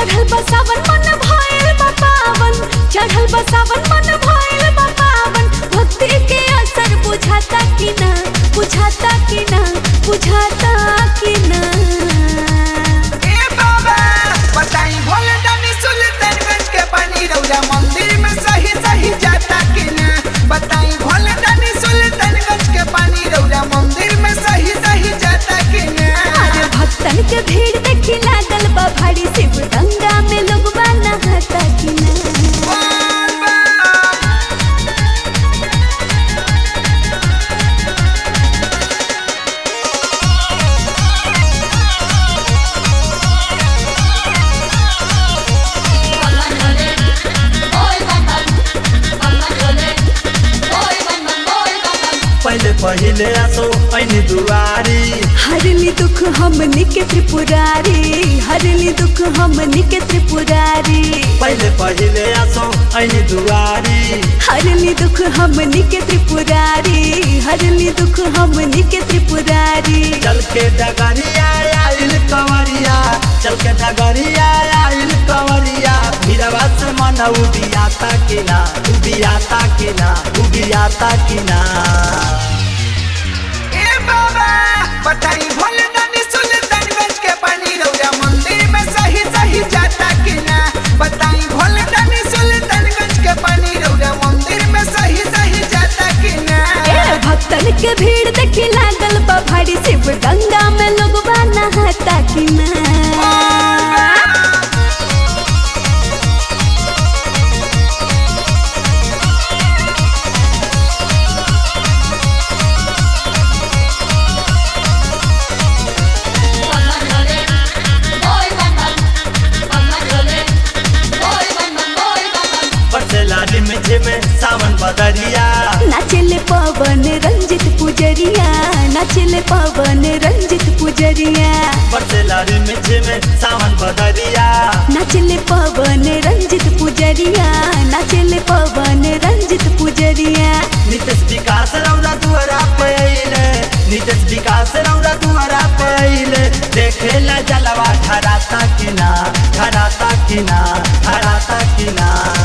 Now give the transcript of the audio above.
चढ़ल बसावन मन भइल बा पावन, चढ़ल बसावन मन भइल बा पावन। भक्ति के असर बुझाता कि ना, बुझाता कि ना, बुझाता कि ना। ए बाबा बताई भोले दानी सुल्तानगंज के पानी रौरा मंदिर में सही सही जाता कि ना। बताई भोले दानी सुल्तानगंज के पानी रौरा मंदिर में सही सही जाता कि ना। अरे भक्तन के भीड़ देखी लागल बा भारी, शिव गंगा में लोगवा नहाता कि ना। पहले पहले आसो ऐनी दुआरी, हरली दुख हमनी के त्रिपुरारी, हरली दुख हमनी के त्रिपुरारी। पहले पहले आसो ऐनी दुआरी, हरली दुख हमनी के त्रिपुरारी, हरली दुख हमनी के त्रिपुरारी। चल के डगरिया आइल कंवरिया, चल के डगरिया आइल कंवरिया। भीरवा से मन उबियाता कि ना, उबियाता कि ना, उबियाता कि ना। ए बाबा बताई भोले दानी सुल्तानगंज के पानी रौरा मंदिर में सही सही जाता कि ना। बताई भोले दानी सुल्तानगंज के पानी रौरा मंदिर में सही सही जाता कि ना। ए भक्तन के भीड़ देखी लागल बा भारी, शिव गंगा में लोगवा नहाता कि ना। लाली में झिमे सावन बदरिया, नाचले पवन रंजित पुजरिया, नाचले पवन रंजित पुजरिया। बरसे लाली में झिमे सावन बदरिया, नाचले पवन रंजित पुजरिया, नाचले पवन रंजित पुजरिया। नितेश विकास रौरा दुआरा पे अइले, नितेश विकास रौरा दुआरा पे अइले। देखे ला जलवा ठहराता कि ना, ठहराता कि ना, ठहराता कि ना।